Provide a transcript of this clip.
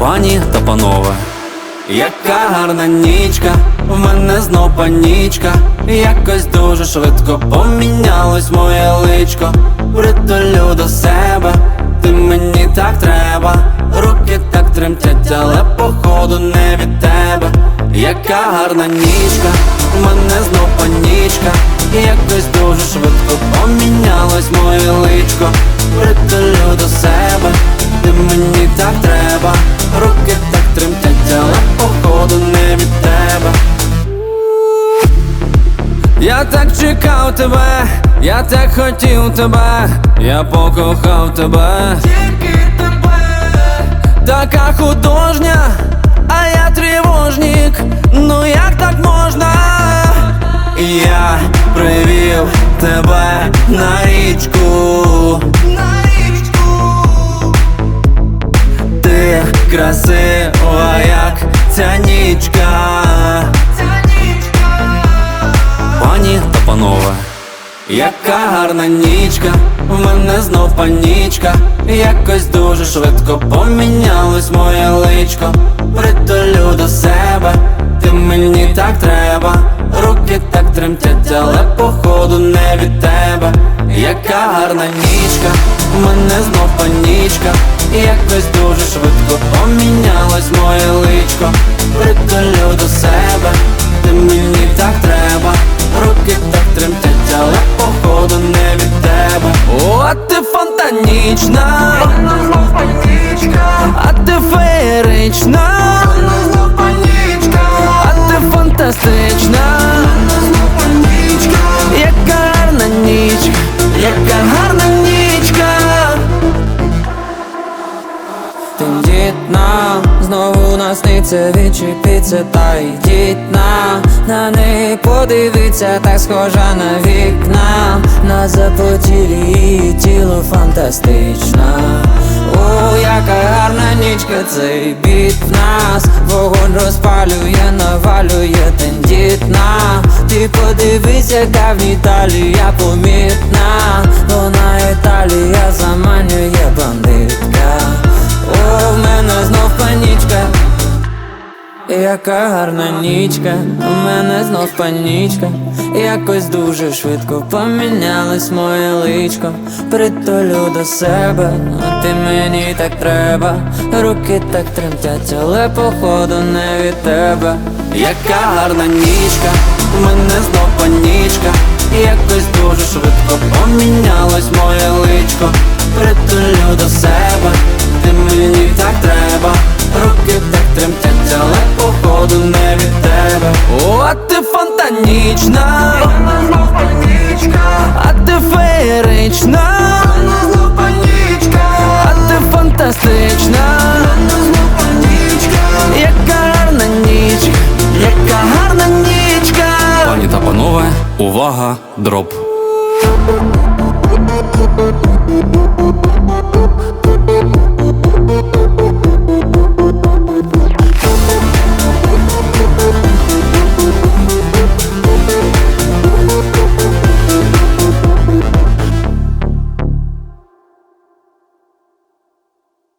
Пані та панове, яка гарна нічка, в мене знов панічка. Якось дуже швидко помінялось моє личко. Притулю до себе, ти мені так треба. Руки так тремтять, але походу не від тебе. Яка гарна нічка, в мене знов панічка. Якось дуже швидко помінялось моє личко. Притулю до себе, ти мені так треба. Руки так тремтять, але походу не від тебе. Я так чекав тебе, я так хотів тебе, я покохав тебе, тільки тебе. Така художня, а я тривожник, ну як так можна? Я привів тебе на річку, ти красива, як ця нічка. Пані та панове, яка гарна нічка, в мене знов панічка. Якось дуже швидко помінялось моє личко. Притулю до себе, ти мені так треба. Руки так тремтять, але походу не від тебе. Яка гарна нічка, в мене знов панічка. Якось дуже швидко помінялось моє личко. Притулю до себе, ти мені так треба. Руки так тремтять, але походу не від тебе. О, ти фонтанічна, а ти феєрична, а ти фантастична. Яка гарна нічка, яка гарна нічка. Тендітна, знову насниться, відчепіться та йдіть на неї подивіться, так схожа на вікна. На запотілі її тіло фантастична. О, яка гарна нічка, цей біт в нас. Вогонь розпалює, навалює тендітна. Ти подивись, яка в ній талія помітна. Вона Італія заманює бандитка. О, в мене знов панічка. Яка гарна нічка, у мене знов панічка. Якось дуже швидко помінялось моє личко. Притулю до себе, а ти мені так треба. Руки так тремтять, але походу не від тебе. Яка гарна нічка, у мене знов панічка. Якось дуже швидко помінялось моє личко. Притулю до себе, ти мені так треба. Руки так тремтять, але походу не від тебе. О, ти фонтанічна, а ти феєрична, а ти фантастична. Яка гарна нічка, яка гарна нічка. Пані та панове, увага, дроп.